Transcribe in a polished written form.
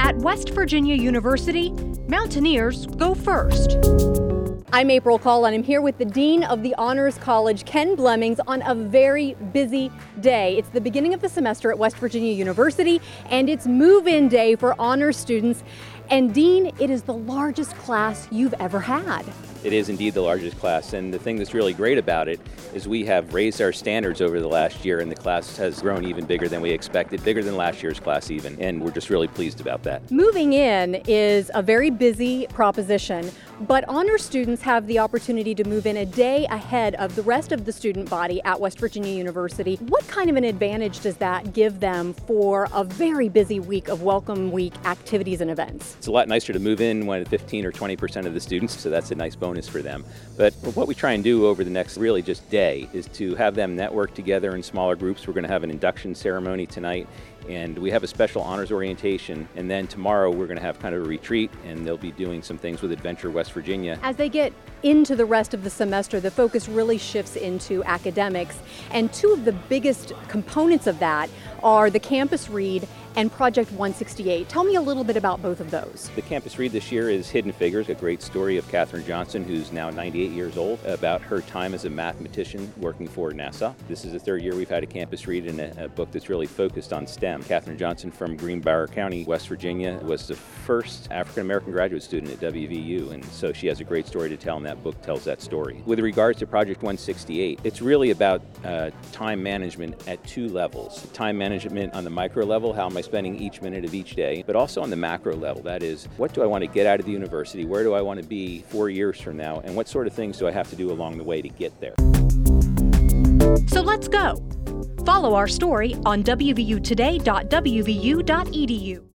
At West Virginia University, Mountaineers go first. I'm April Call, and I'm here with the Dean of the Honors College, Ken Blemmings, on a very busy day. It's the beginning of the semester at West Virginia University, and it's move-in day for honors students. And Dean, it is the largest class you've ever had. It is indeed the largest class, and the thing that's really great about it is we have raised our standards over the last year, and the class has grown even bigger than we expected, bigger than last year's class even, and we're just really pleased about that. Moving in is a very busy proposition, but honors students have the opportunity to move in a day ahead of the rest of the student body at West Virginia University. What kind of an advantage does that give them for a very busy week of Welcome Week activities and events? It's a lot nicer to move in when 15 or 20% of the students, so that's a nice bonus for them. But what we try and do over the next really just day is to have them network together in smaller groups. We're going to have an induction ceremony tonight, and we have a special honors orientation, and then tomorrow we're going to have kind of a retreat, and they'll be doing some things with Adventure West Virginia. As they get into the rest of the semester, the focus really shifts into academics, and two of the biggest components of that are the Campus Read and Project 168. Tell me a little bit about both of those. The Campus Read this year is Hidden Figures, a great story of Katherine Johnson, who's now 98 years old, about her time as a mathematician working for NASA. This is the third year we've had a Campus Read and a book that's really focused on STEM. Katherine Johnson from Greenbrier County, West Virginia, was the first African-American graduate student at WVU, and so she has a great story to tell, and that book tells that story. With regards to Project 168, it's really about time management at two levels. Time management on the micro level, how am I spending each minute of each day, but also on the macro level, that is, what do I want to get out of the university, where do I want to be 4 years from now, and what sort of things do I have to do along the way to get there. So let's go. Follow our story on wvutoday.wvu.edu.